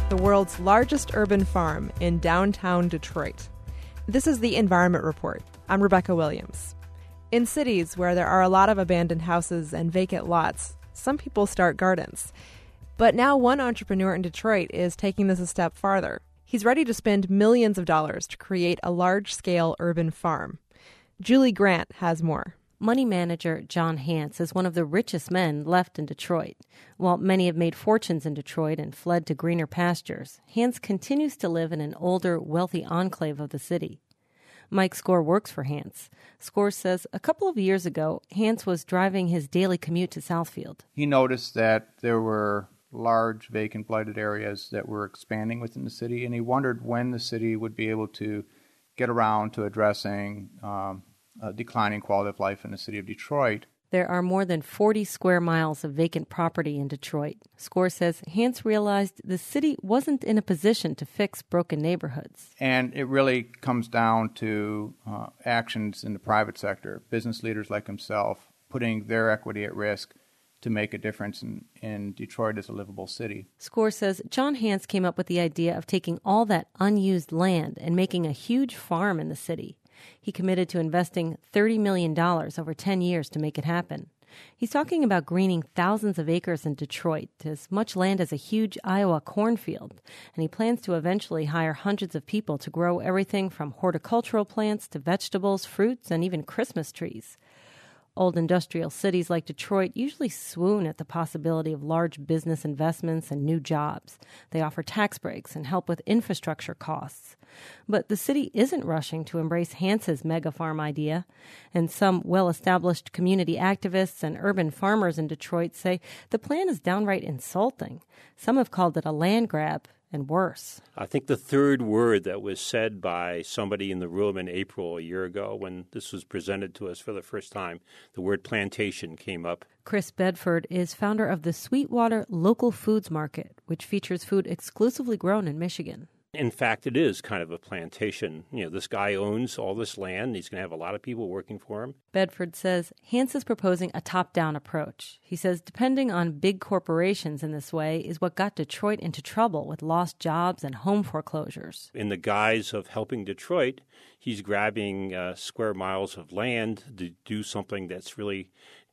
the world's largest urban farm in downtown Detroit. This is the Environment Report. I'm Rebecca Williams. In cities where there are a lot of abandoned houses and vacant lots, some people start gardens. But now one entrepreneur in Detroit is taking this a step farther. He's ready to spend millions of dollars to create a large-scale urban farm. Julie Grant has more. Money manager John Hance is one of the richest men left in Detroit. While many have made fortunes in Detroit and fled to greener pastures, Hance continues to live in an older, wealthy enclave of the city. Mike Score works for Hance. Score says a couple of years ago, Hance was driving his daily commute to Southfield. He noticed that there were large vacant blighted areas that were expanding within the city, and he wondered when the city would be able to get around to addressing declining quality of life in the city of Detroit. There are more than 40 square miles of vacant property in Detroit. Score says Hance realized the city wasn't in a position to fix broken neighborhoods. And it really comes down to actions in the private sector, business leaders like himself putting their equity at risk to make a difference in Detroit as a livable city. Score says John Hance came up with the idea of taking all that unused land and making a huge farm in the city. He committed to investing $30 million over 10 years to make it happen. He's talking about greening thousands of acres in Detroit, as much land as a huge Iowa cornfield, and he plans to eventually hire hundreds of people to grow everything from horticultural plants to vegetables, fruits, and even Christmas trees. Old industrial cities like Detroit usually swoon at the possibility of large business investments and new jobs. They offer tax breaks and help with infrastructure costs. But the city isn't rushing to embrace Hance's mega farm idea, and some well-established community activists and urban farmers in Detroit say the plan is downright insulting. Some have called it a land grab, and worse. I think the third word that was said by somebody in the room in April a year ago when this was presented to us for the first time, the word plantation came up. Chris Bedford is founder of the Sweetwater Local Foods Market, which features food exclusively grown in Michigan. In fact, it is kind of a plantation. This guy owns all this land. He's going to have a lot of people working for him. Bedford says Hance is proposing a top-down approach. He says depending on big corporations in this way is what got Detroit into trouble with lost jobs and home foreclosures. In the guise of helping Detroit, he's grabbing square miles of land to do something that's really,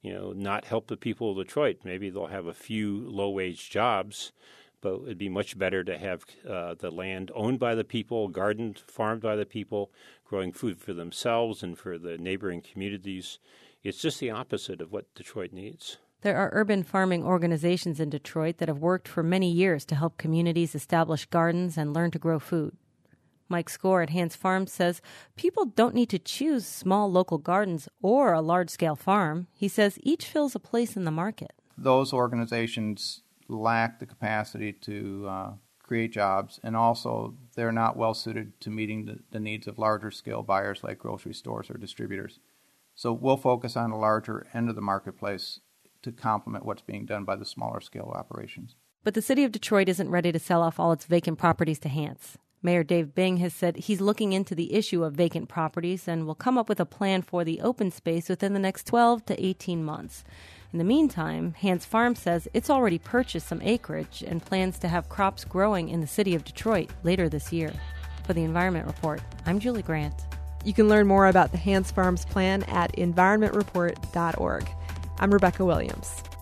not help the people of Detroit. Maybe they'll have a few low-wage jobs, but it'd be much better to have the land owned by the people, gardened, farmed by the people, growing food for themselves and for the neighboring communities. It's just the opposite of what Detroit needs. There are urban farming organizations in Detroit that have worked for many years to help communities establish gardens and learn to grow food. Mike Score at Hance Farms says people don't need to choose small local gardens or a large-scale farm. He says each fills a place in the market. Those organizations lack the capacity to create jobs, and also they're not well suited to meeting the needs of larger scale buyers like grocery stores or distributors. So we'll focus on the larger end of the marketplace to complement what's being done by the smaller scale operations. But the city of Detroit isn't ready to sell off all its vacant properties to Hance. Mayor Dave Bing has said he's looking into the issue of vacant properties and will come up with a plan for the open space within the next 12 to 18 months. In the meantime, Hance Farm says it's already purchased some acreage and plans to have crops growing in the city of Detroit later this year. For the Environment Report, I'm Julie Grant. You can learn more about the Hance Farms plan at environmentreport.org. I'm Rebecca Williams.